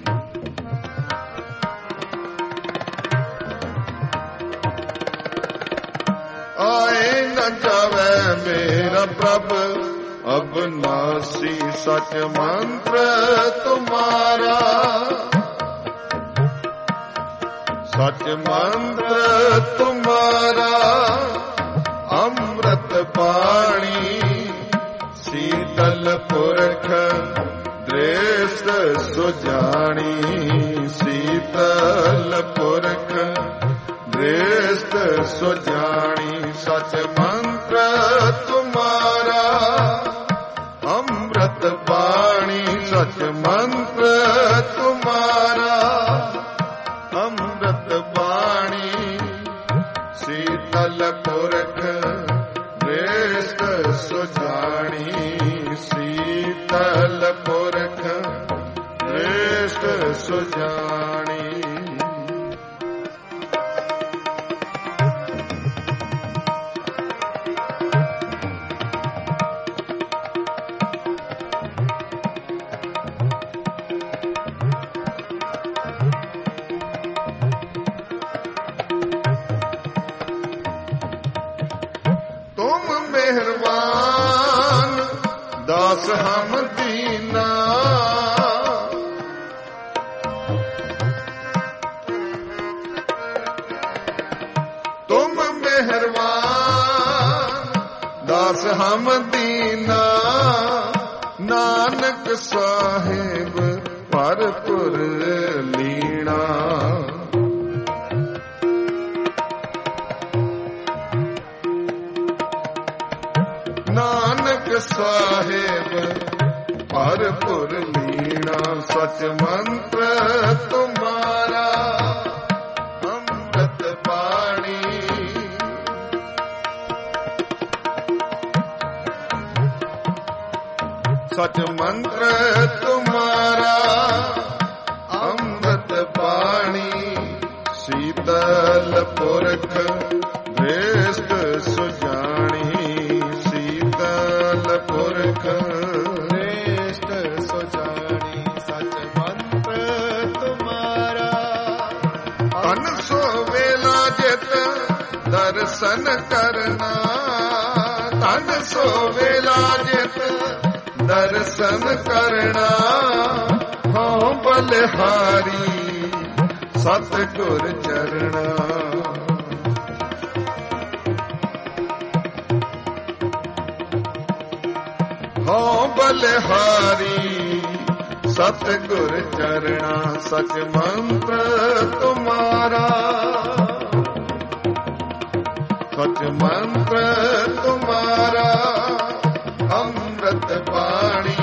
ਆਏ ਨ ਜਾਵੇ ਮੇਰਾ ਪ੍ਰਭ ਅਬਨਾਸੀ। ਸਚ ਮੰਤਰ ਤੁਮਾਰਾ ਸਚ ਮੰਤਰ ਤੁਮਾਰਾ ਅੰਮ੍ਰਿਤ ਬਾਣੀ। ਸੀਤਲ ਪੁਰਖ ਦ੍ਰਿਸ਼ਟ ਸੁਜਾਣੀ। ਸੀਤਲ ਪੁਰਖ ਦ੍ਰਿਸ਼ਟ ਸੁਜਾਣੀ। ਸਚ ਮੰਤਰ ਤੁਮਾਰਾ ਅੰਮ੍ਰਿਤ ਬਾਣੀ। ਸਚ ਮੰਤਰ ਤੁਮਾਰਾ ਅੰਮ੍ਰਿਤ ਬਾਣੀ। ਸੀਤਲ ਪੁਰਖ ਦ੍ਰਿਸ਼ਟ ਸੁਜਾਣੀ। ਸੀਤਲ ਪੁਰਖ ਦ੍ਰਿਸ਼ਟ ਸੁਜਾਣੀ। ਮਿਹਰਬਾਨ ਦਾਸ ਹਮ ਦੀਨਾ, ਤੁਮ ਮਿਹਰਬਾਨ ਦਾਸ ਹਮ ਦੀਨਾ, ਨਾਨਕ ਸਾਹਿਬ ਭਰਪੁਰ ਲੀਣਾ। ਨਾਨਕ ਸਾਹਿਬ ਭਰਪੁਰ ਲੀਣਾ, ਸਚ ਮੰਤਰ ਤੁਮਾਰਾ ਅੰਮ੍ਰਿਤ ਬਾਣੀ। ਸਚ ਮੰਤਰ ਤੁਮਾਰਾ ਅੰਮ੍ਰਿਤ ਬਾਣੀ, ਸੀਤਲ ਪੁਰਖ ਦ੍ਰਿਸ਼ਟ ਸੁਜਾਣੀ। ਸੀਤਲ ਪੁਰਖ ਦ੍ਰਿਸ਼ਟ ਸੁਜਾਣੀ, ਸਚ ਮੰਤਰ ਤੁਮਾਰਾ ਤਨ ਸੋ ਵੇਲਾ ਜਿਤ ਦਰਸ਼ਨ ਕਰਨਾ। ਤਨ ਸੋ ਵੇਲਾ ਜਿਤ ਦਰਸ਼ਨ ਕਰਨਾ, ਹਉ ਬਲਿਹਾਰੀ ਸਤਿਗੁਰ ਚਰਣਾ। ਹਉ ਬਲਿਹਾਰੀ ਸਤਿਗੁਰ ਚਰਣਾ, ਸਚ ਮੰਤਰ ਤੁਮਾਰਾ। ਸਚ ਮੰਤਰ ਤੁਮਾਰਾ ਅੰਮ੍ਰਿਤ ਬਾਣੀ।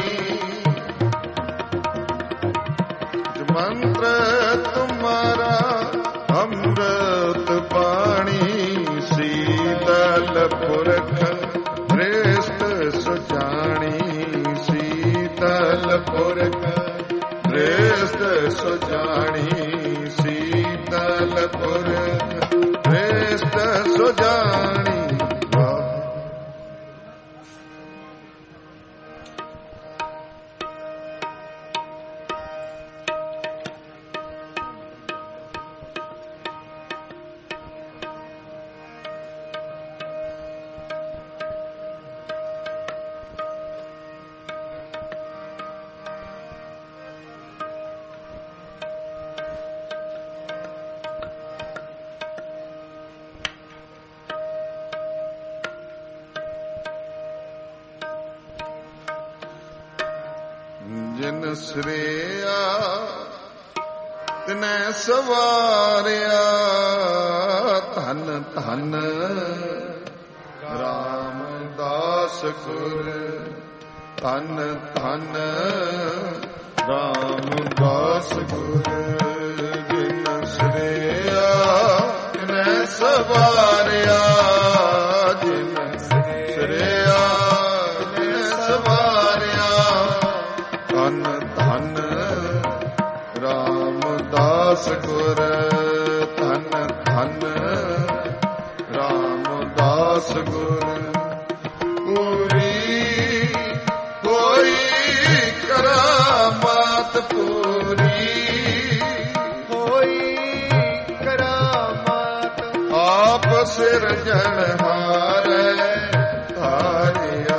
ਮੰਤਰ ਤੁਮਾਰਾ ਅੰਮ੍ਰਿਤ ਬਾਣੀ, ਸੀਤਲ ਪੁਰਖ ਦ੍ਰਿਸ਼ਟ ਸੁਜਾਣੀ। ਸੀਤਲ ਪੁਰਖ ਦ੍ਰਿਸ਼ਟ ਸੁਜਾਣੀ। ਸੀਤਲ ਪੁਰਖ ਦ੍ਰਿਸ਼ਟ ਸੁਜਾਣੀ। ਜਿਨ ਸ੍ਰੇਆ ਤਿਨੈ ਸਵਾਰਿਆ, ਧਨ ਧਨ ਰਾਮਦਾਸ ਗੁਰ। ਧਨ ਧਨ ਰਾਮਦਾਸ ਗੁਰ। ਜਿਨ ਸ੍ਰੇਆ ਤਿਨੈ ਸਵਾਰਿਆ, ਜਿਨ ਸ੍ਰੇਆ ਤਿਨੈ ਸਵਾਰਿਆ, ਧਨ ਧਨ ਰਾਮਦਾਸ ਗੁਰ। ਧਨ ਧਨ ਰਾਮਦਾਸ ਗੁਰ। ਪੂਰੀ ਕੋਈ ਕਰਾਮਾਤ, ਪੂਰੀ ਹੋਈ ਕਰਾਮਾਤ, ਆਪ ਸਿਰਜਣਹਾਰੈ ਧਾਰਿਆ।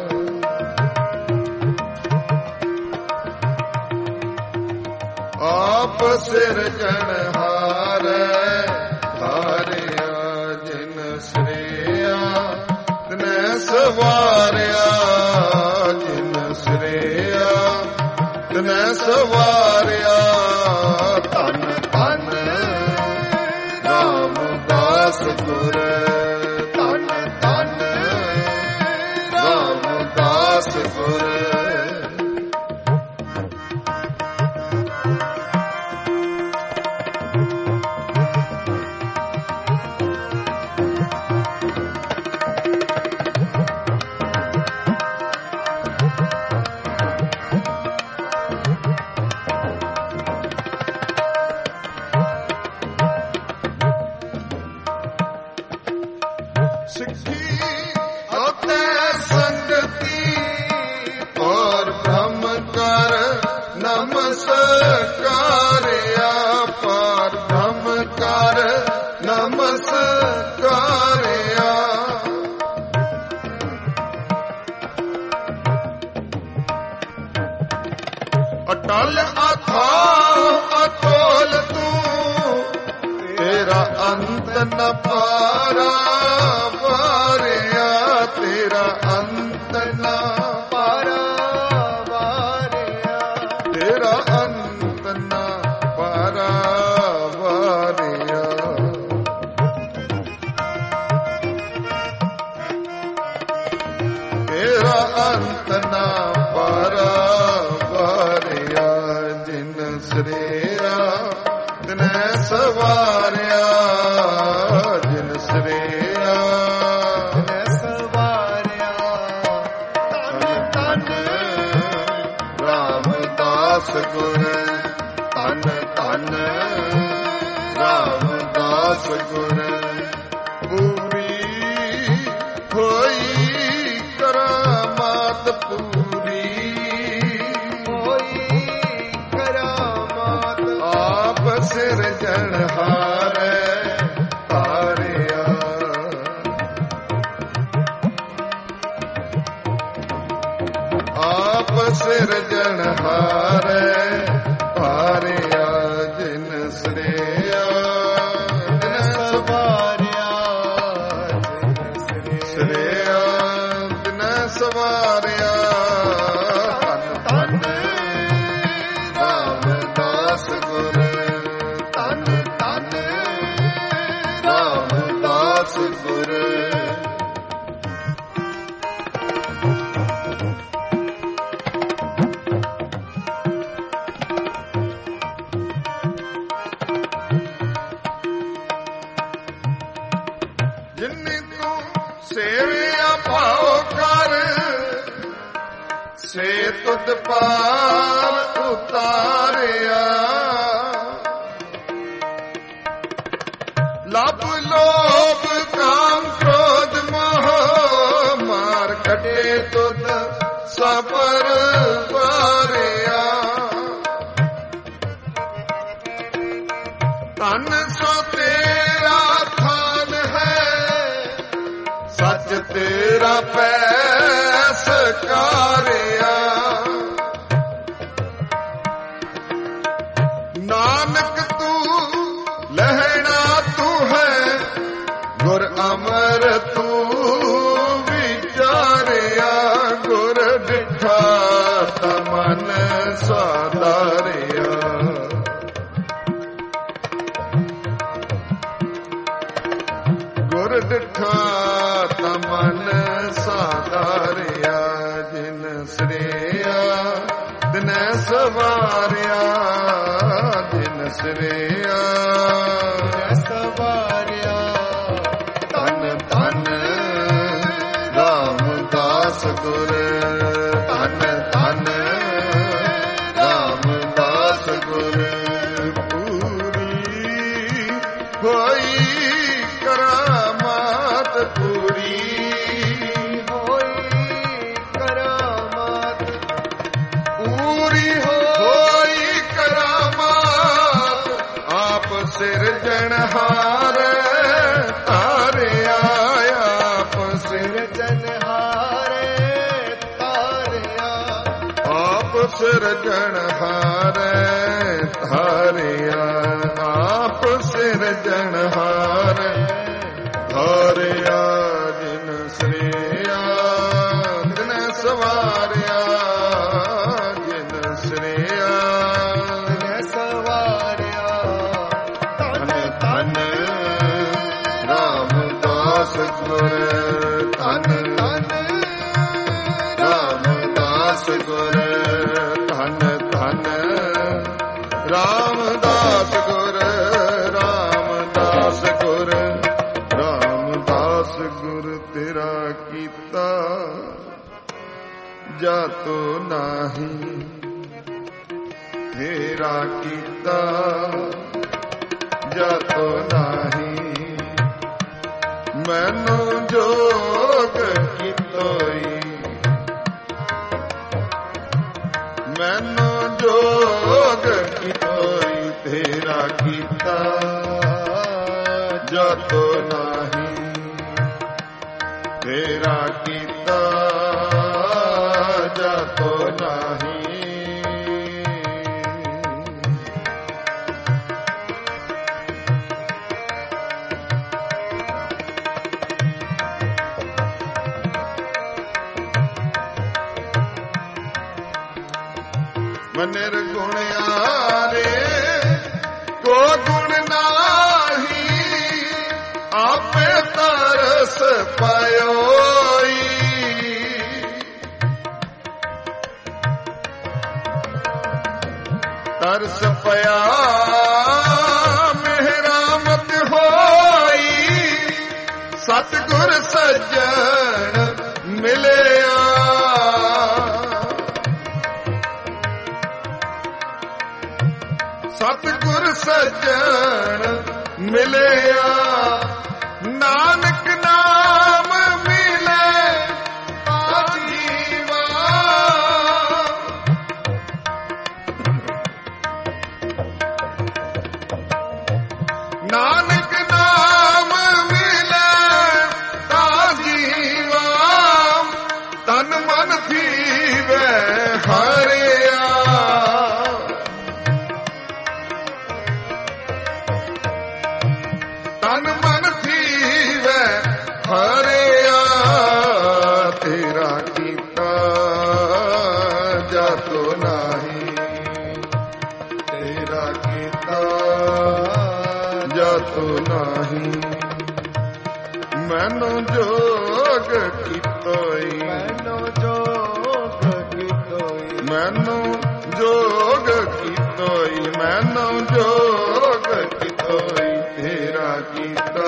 ਆਪ ਸਿਰਜਣਹਾਰੈ ਧਾਰਿਆ। ਜਿਨ ਸ੍ਰੇਆ ਤਿਨੈ ਸਵਾਰਿਆ, ਜਿਨ ਸ੍ਰੇਆ ਤਿਨੈ ਸਵਾਰਿਆ, ਧਨ ਧਨ ਰਾਮਦਾਸ ਗੁਰ। ਧਨ ਧਨ ਰਾਮਦਾਸ ਗੁਰ। ਸਿੱਖੀ ਅਤੇ ਸੰਗਤੀ ਔਰ ਬ੍ਰਹਮ ਕਰ ਨਮਸਕਾਰਿਆ ਪਰ ਬ੍ਰਹਮ ਕਰ ਨਮਸਕਾਰਿਆ ਅਟਲ ਅਥਾਹ ਅਥੋਲ ਤੂੰ ਤੇਰਾ ਅੰਤ ਨ ਪਾਰਾ ਵਾਰਿਆ ਤੇਰਾ ਅੰਤ ਨ ਪਾਰਾ ਵਾਰਿਆ ਤੇਰਾ ਅੰਤ ਨ ਪਾਰਾ ਵਾਰਿਆ ਤੇਰਾ ਅੰਤ ਨ ਪਾਰਾ ਵਾਰਿਆ ਜਿਨ ਸ੍ਰੇਆ ਦਿਨੈ ਸਵਾਰਿਆ ਜਿਨ ਸ੍ਰੇਆ ਦਿਨੈ ਸਵਾਰਿਆ ਧੰਨ ਧੰਨ ਰਾਮਦਾਸ ਗੁਰ ਧੰਨ ਧੰਨ ਰਾਮਦਾਸ ਗੁਰ ਪੂਰੀ ਹੋਈ ਕਰਾਮਾਤ ਪੂਰੀ ਸਿਰਜਣਹਾਰੈ ਤਾਰਿਆ ਆਪ ਸਿਰਜਣਹਾਰੈ ਤਾਰਿਆ ਜਿਨ ਸ੍ਰੇਆ ਦਿਨ ਸਵਾਰਿਆ ਜਿਨ ਸ੍ਰੇਆ ਦਿਨ ਸਵਾਰਿਆ ਧੰਨ ਧੰਨ ਰਾਮਦਾਸ ਗੁਰ ਗੁਰ ਜਿਨਿ ਤੂੰ ਸੇਵਿਆ ਭਾਉ ਕਰ ਸੇ ਤੁਧ ਪਾਰ ਉਤਾਰਿਆ ਲਭ ਲੋਭ ਕਾਮ ਕ੍ਰੋਧ ਮੋਹ ਮਾਰ ਕੱਟੇ ਤੁਧ ਸਬਰ ਵਾਰਿਆ ਧਨ ਸੋ ਤੇਰਾ ਥਾਨ ਹੈ ਸੱਚ ਤੇਰਾ ਪੈਸ ਕਾਰਿਆ ਨਾਨਕ ਤੂੰ ਲਹਿਣਾ ਗੁਰ ਅਮਰ ਤੂੰ ਵਿਚਾਰਿਆ ਗੁਰ ਡਿਠਾ ਤਮਨ ਸਾਧਾਰਿਆ ਗੁਰ ਡਿਠਾ ਤਮਨ ਸਾਧਾਰਿਆ ਜਿਨ ਸ੍ਰੇਆ ਦਿਨੈ ਸਵਾਰਿਆ ਜਿਨ ਸ੍ਰੇਆ ਸਵਾਰਿਆ ਰਾਮਦਾਸ ਗੁਰ ਧੰਨ ਧੰਨ ਰਾਮਦਾਸ ਗੁਰ ਪੂਰੀ ਹੋਈ ਕਰਾਮਾਤ ਪੂਰੀ ਹੋਈ ਕਰਾਮਾਤ ਪੂਰੀ ਹੋਈ ਕਰਾਮਾਤ ਆਪ ਸਿਰਜਣਹਾਰ ਤਾਰਿਆ ਆਪ ਸਿਰਜਣਹਾਰੇ ਤਾਰਿਆ ਆਪ ਸਿਰਜਣਹਾਰੇ ਤਾਰਿਆ ਆਪ ਸਿਰਜਣਹਾਰੇ ਤਾਰਿਆ ਜਿਨ ਸ੍ਰੇਆ ਦਿਨ ਸਵਾਰਿਆ ਜਿਨ ਸ੍ਰੇਆ ਦਿਨ ਸਵਾਰਿਆ ਧੰਨ ਧੰਨ ਰਾਮਦਾਸ ਗੁਰ ਧੰਨ ਧੰਨ ਰਾਮਦਾਸ ਗੁਰ ਧੰਨ ਧੰਨ ਰਾਮਦਾਸ ਗੁਰ ਰਾਮਦਾਸ ਗੁਰ ਰਾਮਦਾਸ ਗੁਰ ਤੇਰਾ ਕੀਤਾ ਜਾਤੋ ਨਾਹੀ ਤੇਰਾ ਕੀਤਾ ਜਾਤੋ ਨਾਹੀ ਮੈਨੂੰ ਜੋ ਤੇਰਾ ਕੀਤਾ ਜਾਤੋ ਨਾਹੀ। ਨਿਰਗੁਣਿਆਰੇ ਕੋ ਗੁਣ ਨਾਹੀ, ਆਪੇ ਤਰਸ ਪਾਇਓਈ। ਤਰਸ ਪਿਆ ਮਿਹਰਾਮਤ ਹੋਈ, ਸਤਿਗੁਰ ਸੱਜਣ ਮਿਲਿਆ। ਸਤਿਗੁਰ ਸੱਜਣ ਮਿਲਿਆ, ਨਾਨਕ ਨਾਮ ਮਿਲੇ ਤਾ ਜੀਵਾ। ਨਾਨਕ ਨਾਮ ਮਿਲੇ ਤਾ ਜੀਵਾ, ਤਨ ਮਨ ਥੀਵੇ ਹਰਿਆ। ਤਨ ਮਨ ਥੀਵੇ ਹਰਿਆ, ਤੇਰਾ ਕੀਤਾ ਜਾਤੋ ਨਾਹੀ। ਤੇਰਾ ਕੀਤਾ ਜਾਤੋ ਨਾਹੀ, ਮੈਨੂੰ ਜੋਗ ਕੀਤੋਈ। ਮੈਨੂੰ ਜੋਗ ਕੀਤੋਈ। ਮੈਨੂੰ ਜੋਗ ਕੀਤੋਈ। ਮੈਨੂੰ ਜੋਗ ਕੀਤੋਈ। ਤੇਰਾ ਕੀਤਾ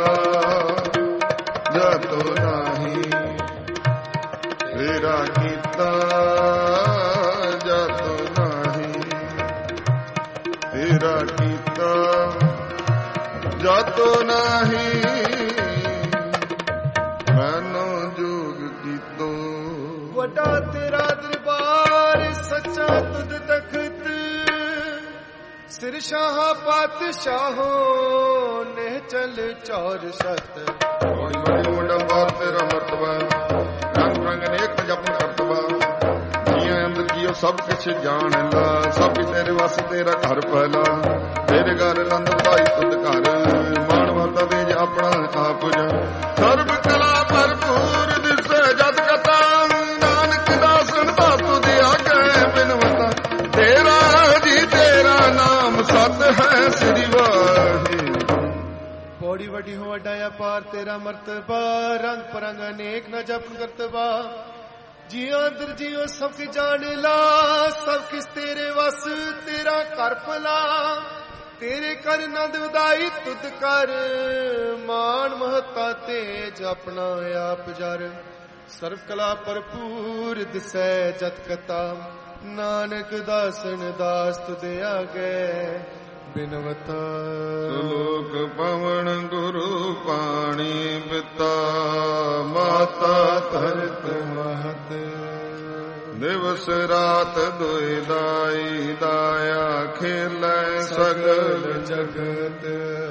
ਜਾਤੋ ਨਾਹੀ। ਤੇਰਾ ਕੀਤਾ ਜਾਤੋ ਨਾਹੀ। ਤੇਰਾ ਕੀਤਾ ਜਾਤੋ ਨਾਹੀ, ਮੈਨੂੰ ਜੋਗ ਕੀਤੋ। ਵੱਡਾ ਤੇਰਾ ਦਰਬਾਰ ਸੱਚਾ ਤੁਧ ਤਖਤ, ਸਿਰ ਸ਼ਾਹ ਪਾਤਸ਼ਾਹੋ ਨੇ ਚਲ ਚੌਰ ਸਤ। ਬੜੀ ਬੜੀ ਮੁੰਡਾ ਬਾਰ ਤੇਰਾ ਮਰਤਬਾ, ਰੰਗ ਰੰਗ ਨੇਕ ਜਪਨ ਕਰਤਬਾ। ਜੀਆਂ ਅੰਦਰ ਜੀਓ ਸਭ ਕੁਛ ਜਾਣ ਲਾ, ਸਭ ਤੇਰੇ ਵਸ ਤੇਰਾ ਘਰ ਪਹਿਲਾ। ਤੇਰੇ ਘਰ ਲੰਦ ਭਾਈ ਤੁਧ ਘਰ, ਮਾਣ ਮਹਤਾ ਦੇ ਆਪਣਾ ਆਪ ਜਾ। ਸਰਬ ਕਲਾ ਭਰਪੂਰ ਦਿਸੈ ਜਤ ਕਥਾ, ਨਾਨਕ ਦਾਸਨ ਦਾਤੂ ਦੇ ਆਗੇ ਬਿਨਵਤਾ। ਤੇਰਾ ਜੀ ਤੇਰਾ ਨਾਮ ਸਤ ਹੈ ਸ੍ਰੀ ਵਾਹਿਗੁਰੂ। ਪੌੜੀ ਵੱਡੀ ਹੋ ਵੱਡਾ ਅਪਾਰ ਤੇਰਾ ਮਰਤਬਾ, ਰੰਗ ਪਰੰਗ ਅਨੇਕ ਨ ਜਪਨ ਕਰਤਬਾ। ਜੀਓ ਅੰਦਰ ਜੀਓ ਸਭ ਕੀ ਜਾਣ ਲਾ, ਸਭ ਕਿਸ ਤੇਰੇ ਵਸ ਤੇਰਾ ਘਰ ਭਲਾ। ਤੇਰੇ ਕਰ ਨੰਦ ਉਦਾਈ ਤੁਧ ਕਰ, ਮਾਨ ਮਹਤਾ ਤੇਜ ਆਪਣਾ ਆਪ ਜਰ। ਸਰਬ ਕਲਾ ਭਰਪੂਰ ਦਿਸੈ ਜਤ ਕਤਾ, ਨਾਨਕ ਦਾਸਨ ਦਾਸ ਤੁਧ ਆਗੇ ਬਿਨਵਤਾ। ਲੋਕ ਪਵਨ ਗੁਰੂ ਪਾਣੀ ਪਿਤਾ, ਮਾਤਾ ਧਰਤ ਮਹਤ। ਦਿਵਸ ਰਾਤ ਦੁਇ ਦਾਈ, ਦਾਇਆ ਖੇਲੈ ਸਗਲ ਜਗਤ।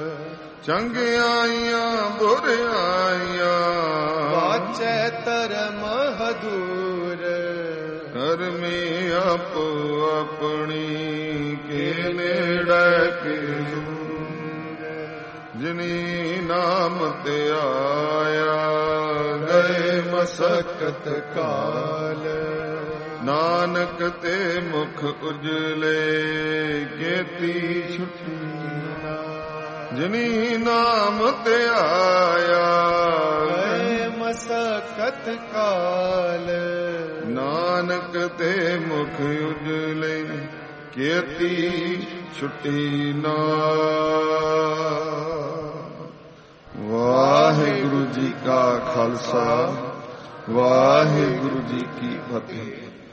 ਚੰਗਿਆਈਆਂ ਬੁਰਿਆਈਆਂ, ਵਾਚੈ ਧਰਮ ਹਦੂਰ। ਧਰਮੀ ਆਪੋ ਆਪਣੀ, ਕੇ ਨੇੜੇ ਕੇ ਜਿਨੀ ਨਾਮ ਤੇ ਆਇਆ। ਗਏ ਮਸਕਤ ਕਾਲ, ਨਾਨਕ ਤੇ ਮੁਖ ਉਜਲੇ। ਕੀਤੀ ਛੁੱਟੀ ਜਿਨੀ ਨਾਮ ਤੇ ਆਇਆ। ਗਏ ਮਸਕਤ ਕਾਲ, ਨਾਨਕ ਤੇ ਮੁਖ ਉਜਲੇ। ਕੀਤੀ ਛੁੱਟੀ ਨਾ। ਵਾਹਿਗੁਰੂ ਜੀ ਕਾ ਖਾਲਸਾ, ਵਾਹਿਗੁਰੂ ਜੀ ਕੀ ਫਤਿਹ।